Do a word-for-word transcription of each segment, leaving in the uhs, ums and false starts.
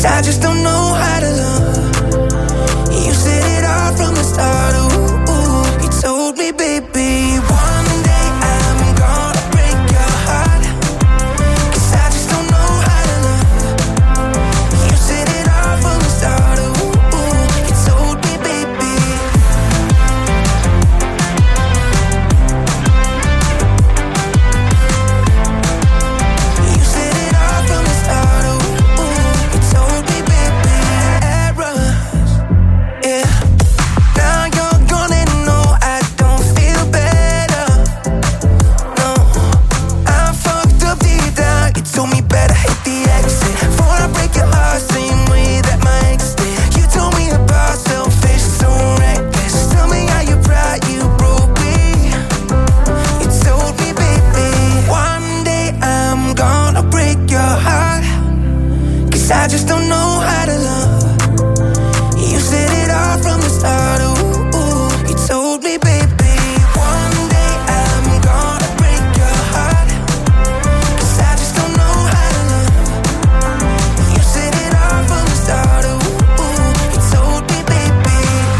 'cause I just don't know how to love. You said it all from the start, ooh, ooh. You told me, baby, one day I'm gonna break your heart, 'cause I just don't know how to love. You said it all from the start, ooh, ooh. You told me, baby. You said it all from the start, ooh, ooh. You told me, baby. Errors, yeah. Now you're gone and no, I don't feel better. No, I'm fucked up deep down. You told me better hit the exit before I break your heart, same way that my ex did. You told me about selfish, so reckless. Tell me how you proud you broke me. You told me, baby, one day I'm gonna break your heart, 'cause I just don't know how to love. You said it all from the start, ooh, ooh. You told me, baby, one day I'm gonna break your heart, 'cause I just don't know how to love. You said it all from the start, ooh, ooh. You told me, baby.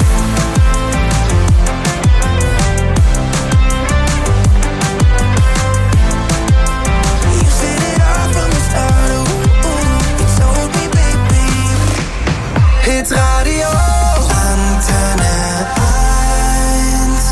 You said it all from the start, ooh, ooh. You told me, baby. Hits Radio Antenne eins.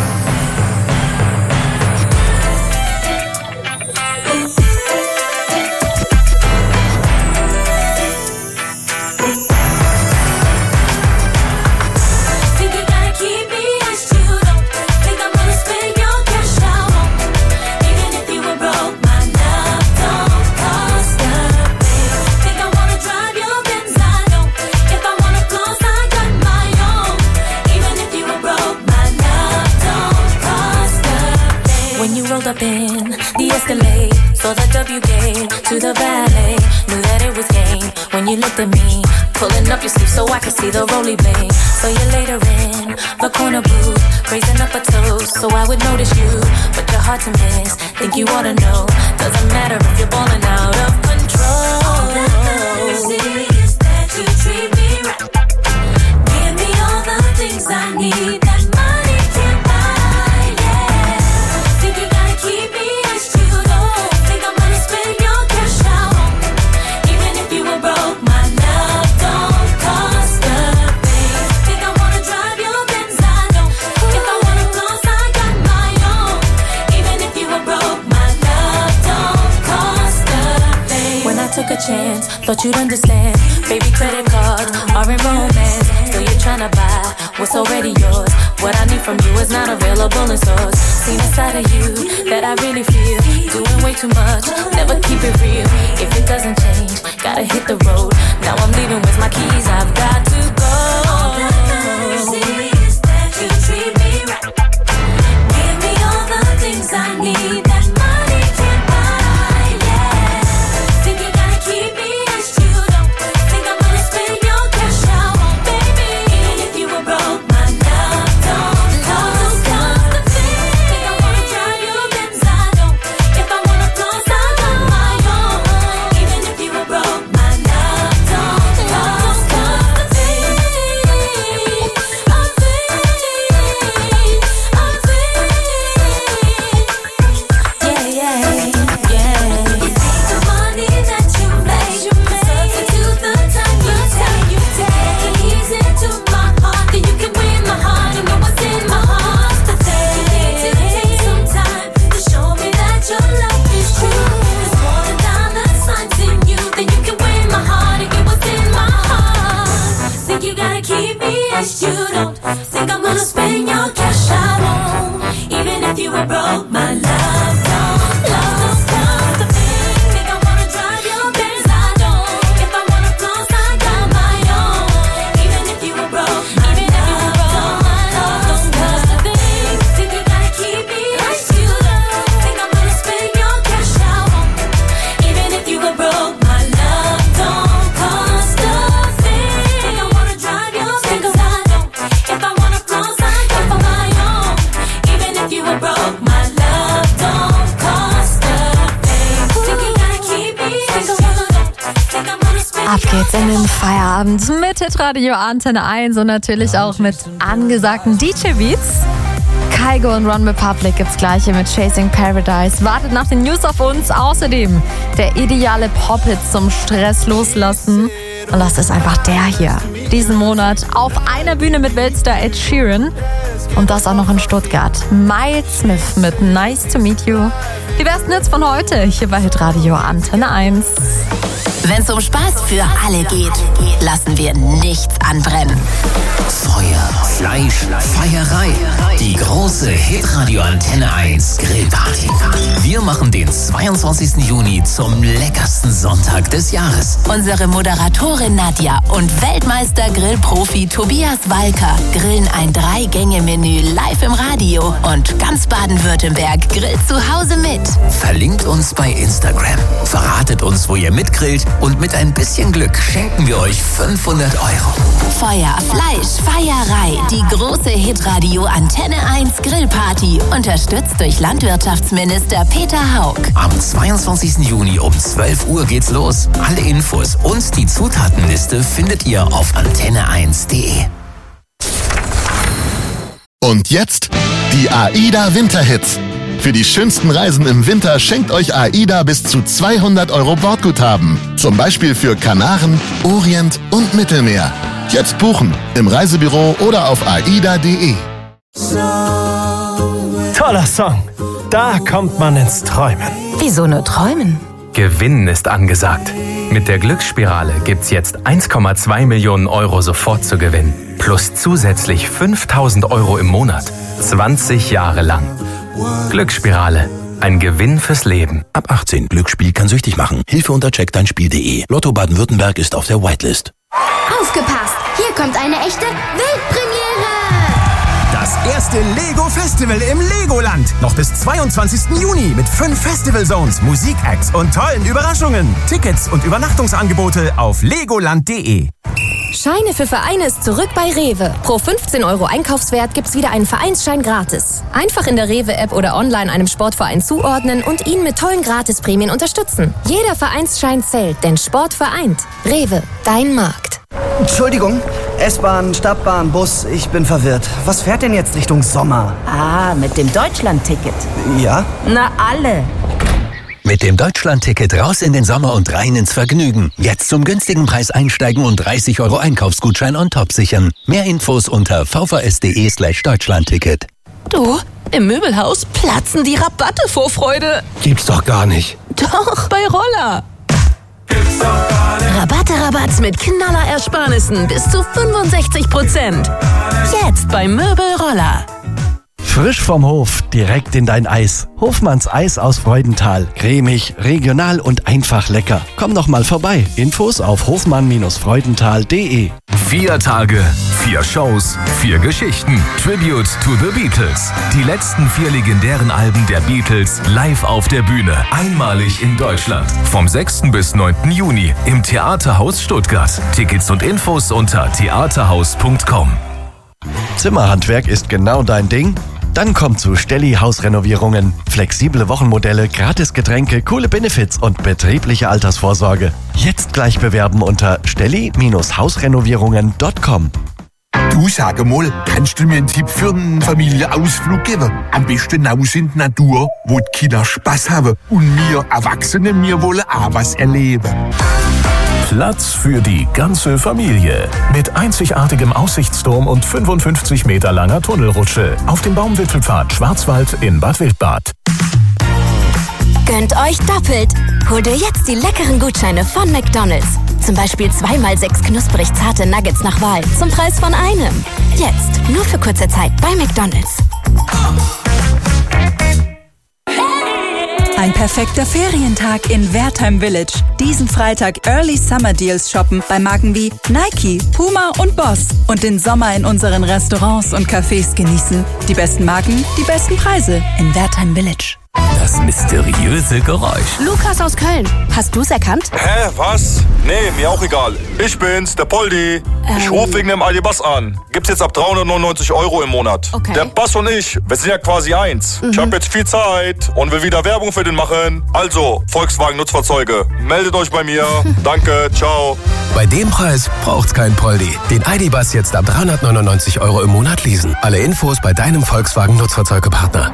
Think you gotta keep me as you don't think I'm gonna spend your cash out on me. Even if you were broke, my love don't cost a thing. Think I wanna drive your Benz, I don't. If I wanna close, I got my own. Even if you were broke, my love don't cost a thing. When you rolled up in the Escalade, saw the W gate to the valet, knew that it was game when you looked at me, pulling up your sleeve so I could see the roly blade. So you later in the corner booth, raising up a toast so I would notice you, but you're hard to miss. Think you ought to know, doesn't matter if you're balling out of control. All that matters is that you treat me right. Give me all the things I need that money can't buy, yeah. Think you gotta keep me as you don't think I'm gonna spend your cash out on me. Even if you were broke, my love don't cost a thing. Think I wanna drive your Benz, I don't. If I wanna close, I got my own. Even if you were broke, my love don't cost a thing. When I took a chance, thought you'd understand. Baby, credit cards are in romance. Still you're trying to buy what's already yours. What I need from you is not available in stores. Seen a side of you that I really feel. Doing way too much, never keep it real. If it doesn't change, gotta hit the road. Now I'm leaving with my keys, I've got to go. All that matters is that you treat me right. Give me all the things I need that money can't buy, yeah. Think you gotta keep me as you don't think I'm gonna spend your cash out on, baby. Even if you were broke, my love don't cost a thing. Think I wanna drive your Benz, I don't. If I wanna close, I got my own. Even if you were broke, my love don't cost a thing. A thing, a thing. Yeah, yeah, yeah. You take the money that you make, substitute the time you take. Take the keys into my heart, then you can win my heart. You know what's in my heart to say. You need to take some time to show me that your love is true. There's more than dollar signs in you, then you can win my heart and get what's in my heart. Think you gotta keep me as you don't think I'm gonna spend your cash out on. Even if you were broke, my love don't love cost a thing. Think I wanna drive your Benz, I don't. If I wanna close, I got my own. Even if you were broke, even if you were broke, my love don't cost a thing. Think you gotta keep me as you don't think I'm gonna spend your cash out on. Even if you were broke, my love don't cost a thing. Think I wanna drive your Benz, I don't. If I wanna close, I got my own. Even if you were broke, my love Ab geht's in den Feierabend mit Hitradio Antenne eins und natürlich auch mit angesagten D J-Beats. Kygo und One Republic gibt's gleiche mit Chasing Paradise. Wartet nach den News auf uns. Außerdem der ideale Pop-Hit zum Stress loslassen. Und das ist einfach der hier. Diesen Monat auf einer Bühne mit Weltstar Ed Sheeran. Und das auch noch in Stuttgart. Miles Smith mit Nice to Meet You. Die besten Hits von heute hier bei Hitradio Antenne eins. Wenn's um Spaß für alle geht, lassen wir nichts anbrennen. Feuer, Fleisch, Feierei. Die große Hitradio Antenne eins Grillparty. Wir machen den zweiundzwanzigsten Juni zum leckersten Sonntag des Jahres. Unsere Moderatorin Nadja und Weltmeister-Grillprofi Tobias Walker grillen ein Drei-Gänge-Menü live im Radio. Und ganz Baden-Württemberg grillt zu Hause mit. Verlinkt uns bei Instagram. Verratet uns, wo ihr mitgrillt. Und mit ein bisschen Glück schenken wir euch fünfhundert Euro. Feuer, Fleisch, Feierei. Die große Hitradio Antenne eins Grillparty. Unterstützt durch Landwirtschaftsminister Peter Haug. Am zweiundzwanzigsten Juni um zwölf Uhr geht's los. Alle Infos und die Zutatenliste findet ihr auf antenne eins punkt de. Und jetzt die AIDA Winterhits. Für die schönsten Reisen im Winter schenkt euch AIDA bis zu zweihundert Euro Bordguthaben. Zum Beispiel für Kanaren, Orient und Mittelmeer. Jetzt buchen im Reisebüro oder auf aida punkt de. Toller Song. Da kommt man ins Träumen. Wieso nur träumen? Gewinnen ist angesagt. Mit der Glücksspirale gibt's jetzt eins Komma zwei Millionen Euro sofort zu gewinnen. Plus zusätzlich fünftausend Euro im Monat. zwanzig Jahre lang. Glücksspirale. Ein Gewinn fürs Leben. Ab achtzehn. Glücksspiel kann süchtig machen. Hilfe unter check dein spiel punkt de. Lotto Baden-Württemberg ist auf der Whitelist. Aufgepasst! Hier kommt eine echte Weltpremiere! Das erste Lego-Festival im Legoland. Noch bis zweiundzwanzigsten Juni mit fünf Festival-Zones, Musikacts und tollen Überraschungen. Tickets und Übernachtungsangebote auf legoland punkt de. Scheine für Vereine ist zurück bei Rewe. Pro fünfzehn Euro Einkaufswert gibt's wieder einen Vereinsschein gratis. Einfach in der Rewe-App oder online einem Sportverein zuordnen und ihn mit tollen Gratisprämien unterstützen. Jeder Vereinsschein zählt, denn Sport vereint. Rewe, dein Markt. Entschuldigung, S-Bahn, Stadtbahn, Bus, ich bin verwirrt. Was fährt denn jetzt Richtung Sommer? Ah, mit dem Deutschland-Ticket. Ja? Na, alle. Mit dem Deutschland-Ticket raus in den Sommer und rein ins Vergnügen. Jetzt zum günstigen Preis einsteigen und dreißig Euro Einkaufsgutschein on top sichern. Mehr Infos unter vvs.de slash Deutschlandticket. Du, im Möbelhaus platzen die Rabatte vor Freude. Gibt's doch gar nicht. Doch, bei Roller. Rabatte, Rabatz mit Knallerersparnissen bis zu fünfundsechzig Prozent. Jetzt beim Möbelroller. Frisch vom Hof, direkt in dein Eis. Hofmanns Eis aus Freudenthal. Cremig, regional und einfach lecker. Komm doch mal vorbei. Infos auf hofmann freudenthal punkt de. Vier Tage, vier Shows, vier Geschichten. Tribute to the Beatles. Die letzten vier legendären Alben der Beatles live auf der Bühne. Einmalig in Deutschland. Vom sechsten bis neunten Juni im Theaterhaus Stuttgart. Tickets und Infos unter theaterhaus punkt com. Zimmerhandwerk ist genau dein Ding? Dann komm zu Stelli Hausrenovierungen. Flexible Wochenmodelle, gratis Getränke, coole Benefits und betriebliche Altersvorsorge. Jetzt gleich bewerben unter stelli hausrenovierungen punkt com. Du, sag mal, kannst du mir einen Tipp für einen Familienausflug geben? Am besten raus in die Natur, wo die Kinder Spaß haben und wir Erwachsene, wir wollen auch was erleben. Platz für die ganze Familie. Mit einzigartigem Aussichtsturm und fünfundfünfzig Meter langer Tunnelrutsche auf dem Baumwipfelpfad Schwarzwald in Bad Wildbad. Gönnt euch doppelt. Hol dir jetzt die leckeren Gutscheine von McDonald's. Zum Beispiel zweimal sechs knusprig zarte Nuggets nach Wahl zum Preis von einem. Jetzt nur für kurze Zeit bei McDonald's. Ein perfekter Ferientag in Wertheim Village. Diesen Freitag Early Summer Deals shoppen bei Marken wie Nike, Puma und Boss. Und den Sommer in unseren Restaurants und Cafés genießen. Die besten Marken, die besten Preise in Wertheim Village. Das mysteriöse Geräusch. Lukas aus Köln. Hast du's erkannt? Hä, was? Nee, mir auch egal. Ich bin's, der Poldi. Ähm. Ich rufe wegen dem Aldi-Bass an. Gibt's jetzt ab dreihundertneunundneunzig Euro im Monat. Okay. Der Bass und ich, wir sind ja quasi eins. Mhm. Ich habe jetzt viel Zeit und will wieder Werbung für den machen. Also, Volkswagen Nutzfahrzeuge, meldet euch bei mir. Danke, ciao. Bei dem Preis braucht's kein Poldi. Den Aldi-Bass jetzt ab dreihundertneunundneunzig Euro im Monat leasen. Alle Infos bei deinem Volkswagen Nutzfahrzeugepartner.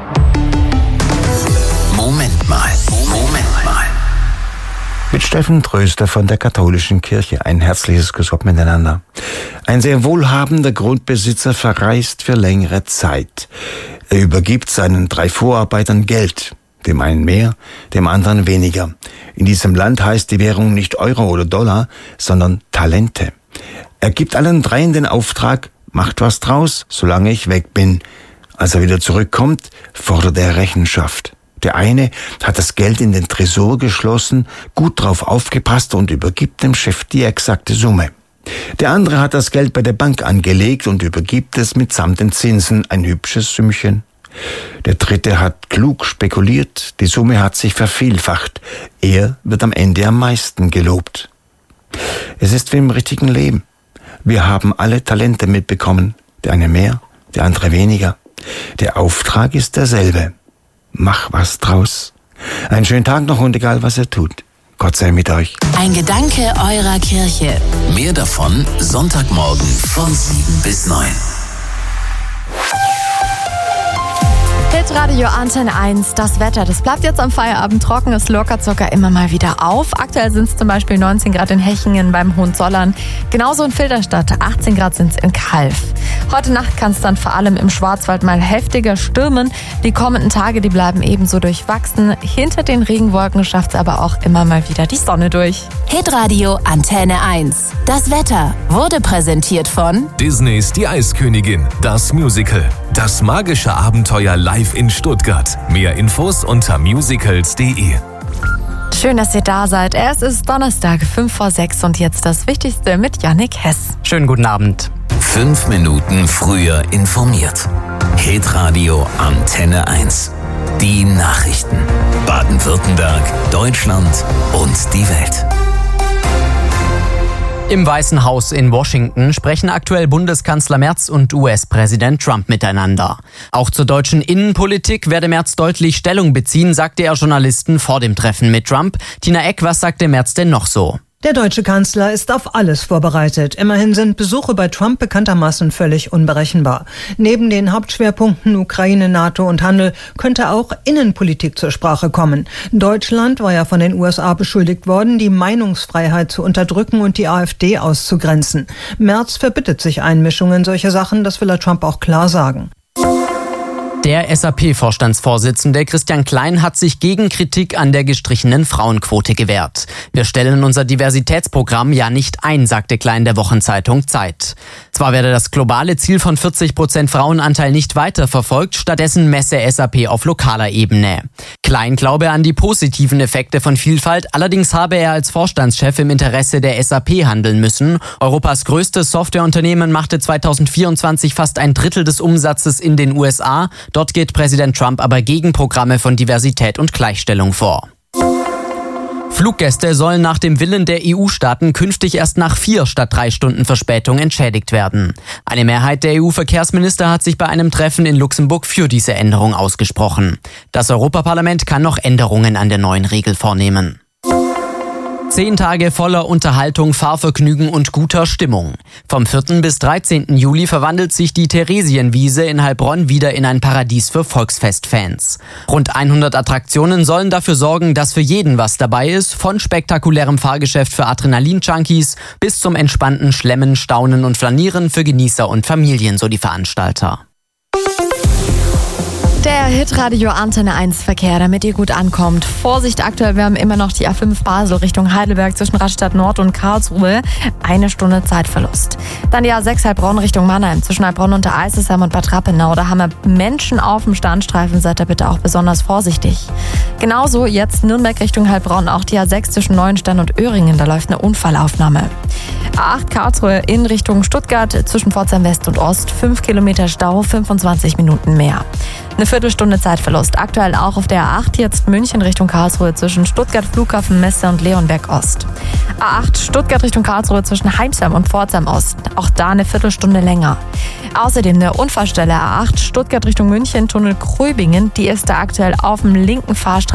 Moment mal, Moment mal. Mit Steffen Tröster von der Katholischen Kirche ein herzliches Grüß Gott miteinander. Ein sehr wohlhabender Grundbesitzer verreist für längere Zeit. Er übergibt seinen drei Vorarbeitern Geld. Dem einen mehr, dem anderen weniger. In diesem Land heißt die Währung nicht Euro oder Dollar, sondern Talente. Er gibt allen dreien den Auftrag, macht was draus, solange ich weg bin. Als er wieder zurückkommt, fordert er Rechenschaft. Der eine hat das Geld in den Tresor geschlossen, gut drauf aufgepasst und übergibt dem Chef die exakte Summe. Der andere hat das Geld bei der Bank angelegt und übergibt es mitsamt den Zinsen, ein hübsches Sümmchen. Der dritte hat klug spekuliert, die Summe hat sich vervielfacht. Er wird am Ende am meisten gelobt. Es ist wie im richtigen Leben. Wir haben alle Talente mitbekommen, der eine mehr, der andere weniger. Der Auftrag ist derselbe. Mach was draus. Einen schönen Tag noch und egal was ihr tut. Gott sei mit euch. Ein Gedanke eurer Kirche. Mehr davon Sonntagmorgen von sieben bis neun. Hitradio Antenne eins, das Wetter. Das bleibt jetzt am Feierabend trocken, es lockert sogar immer mal wieder auf. Aktuell sind es zum Beispiel neunzehn Grad in Hechingen beim Hohenzollern. Genauso in Filderstadt, achtzehn Grad sind es in Calw. Heute Nacht kann es dann vor allem im Schwarzwald mal heftiger stürmen. Die kommenden Tage, die bleiben ebenso durchwachsen. Hinter den Regenwolken schafft es aber auch immer mal wieder die Sonne durch. Hitradio Antenne eins. Das Wetter wurde präsentiert von Disneys Die Eiskönigin, das Musical. Das magische Abenteuer live in Stuttgart. Mehr Infos unter musicals punkt de. Schön, dass ihr da seid. Es ist Donnerstag, fünf vor sechs und jetzt das Wichtigste mit Yannick Hess. Schönen guten Abend. Fünf Minuten früher informiert. Hitradio Antenne eins. Die Nachrichten. Baden-Württemberg, Deutschland und die Welt. Im Weißen Haus in Washington sprechen aktuell Bundeskanzler Merz und U S-Präsident Trump miteinander. Auch zur deutschen Innenpolitik werde Merz deutlich Stellung beziehen, sagte er Journalisten vor dem Treffen mit Trump. Tina Eck, was sagte Merz denn noch so? Der deutsche Kanzler ist auf alles vorbereitet. Immerhin sind Besuche bei Trump bekanntermaßen völlig unberechenbar. Neben den Hauptschwerpunkten Ukraine, NATO und Handel könnte auch Innenpolitik zur Sprache kommen. Deutschland war ja von den U S A beschuldigt worden, die Meinungsfreiheit zu unterdrücken und die AfD auszugrenzen. Merz verbittet sich Einmischung in solche Sachen, das will er Trump auch klar sagen. Der S A P-Vorstandsvorsitzende Christian Klein hat sich gegen Kritik an der gestrichenen Frauenquote gewehrt. Wir stellen unser Diversitätsprogramm ja nicht ein, sagte Klein der Wochenzeitung Zeit. Zwar werde das globale Ziel von vierzig Prozent Frauenanteil nicht weiterverfolgt, stattdessen messe S A P auf lokaler Ebene. Klein glaube an die positiven Effekte von Vielfalt, allerdings habe er als Vorstandschef im Interesse der S A P handeln müssen. Europas größtes Softwareunternehmen machte zweitausendvierundzwanzig fast ein Drittel des Umsatzes in den U S A. Dort geht Präsident Trump aber gegen Programme von Diversität und Gleichstellung vor. Fluggäste sollen nach dem Willen der E U-Staaten künftig erst nach vier statt drei Stunden Verspätung entschädigt werden. Eine Mehrheit der E U-Verkehrsminister hat sich bei einem Treffen in Luxemburg für diese Änderung ausgesprochen. Das Europaparlament kann noch Änderungen an der neuen Regel vornehmen. Zehn Tage voller Unterhaltung, Fahrvergnügen und guter Stimmung. Vom vierten bis dreizehnten Juli verwandelt sich die Theresienwiese in Heilbronn wieder in ein Paradies für Volksfestfans. Rund hundert Attraktionen sollen dafür sorgen, dass für jeden was dabei ist, von spektakulärem Fahrgeschäft für Adrenalin-Junkies bis zum entspannten Schlemmen, Staunen und Flanieren für Genießer und Familien, so die Veranstalter. Der Hitradio Antenne eins Verkehr, damit ihr gut ankommt. Vorsicht aktuell, wir haben immer noch die A fünf Basel Richtung Heidelberg zwischen Radstadt Nord und Karlsruhe. Eine Stunde Zeitverlust. Dann die A sechs Heilbronn Richtung Mannheim zwischen Heilbronn und der Eisesheim und Bad Rappenau. Da haben wir Menschen auf dem Standstreifen, seid ihr bitte auch besonders vorsichtig. Genauso jetzt Nürnberg Richtung Heilbronn, auch die A sechs zwischen Neuenstein und Öhringen, da läuft eine Unfallaufnahme. A acht Karlsruhe in Richtung Stuttgart zwischen Pforzheim West und Ost, fünf Kilometer Stau, fünfundzwanzig Minuten mehr. Eine Viertelstunde Zeitverlust. Aktuell auch auf der A acht, jetzt München Richtung Karlsruhe zwischen Stuttgart Flughafen Messe und Leonberg Ost. A acht Stuttgart Richtung Karlsruhe zwischen Heimsheim und Pforzheim Ost. Auch da eine Viertelstunde länger. Außerdem eine Unfallstelle A acht Stuttgart Richtung München, Tunnel Gröbingen. Die ist da aktuell auf dem linken Fahrstreifen